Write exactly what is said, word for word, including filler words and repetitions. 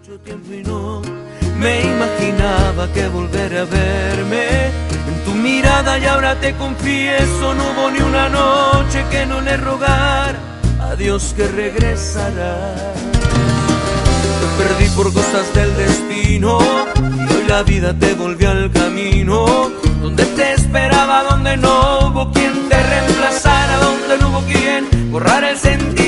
Mucho tiempo y no me imaginaba que volver a verme en tu mirada, y ahora te confieso, no hubo ni una noche que no le rogara a Dios que regresara. Te perdí por cosas del destino y hoy la vida te volvió al camino, donde te esperaba, donde no hubo quien te reemplazara, donde no hubo quien borrara el sentido